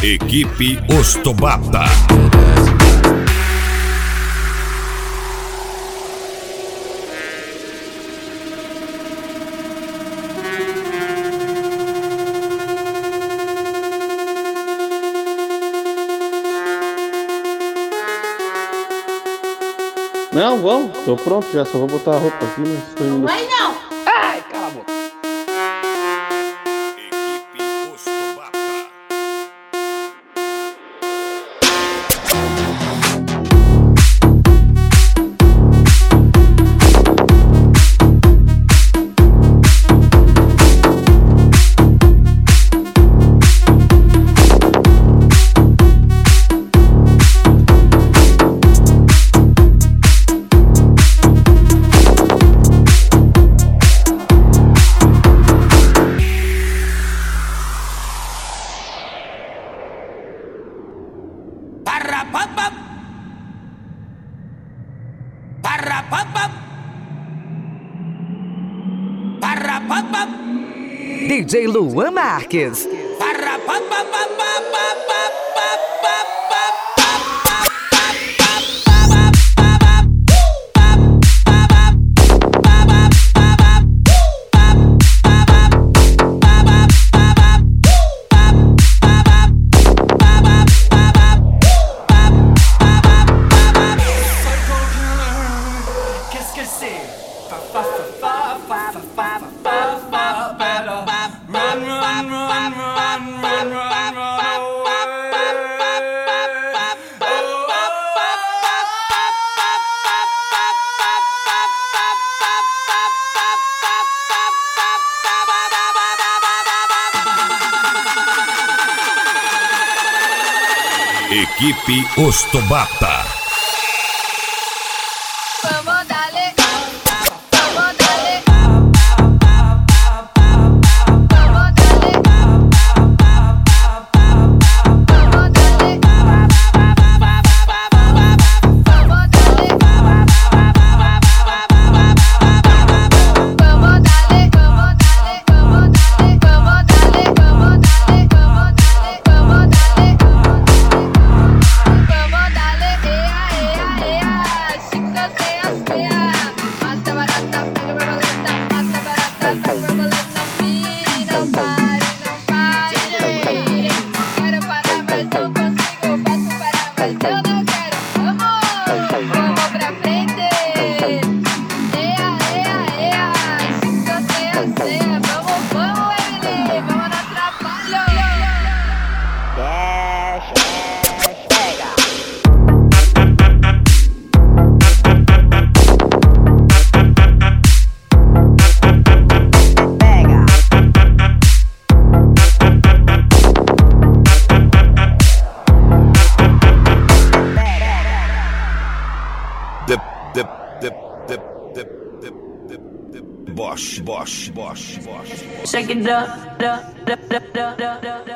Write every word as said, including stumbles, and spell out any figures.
Equipe Ostobata. Não, vamos, tô pronto já, só vou botar a roupa aqui, mas estou indo. Não vai não! Ai, cala a boca. Equipe Ostobata. D J Luan Marques. Equipe Ostobata. Vamos darle, vamos darle, vamos Bosch, Bosch, Bosch, Bosch. Shake it up, up, up, up, up, up, up.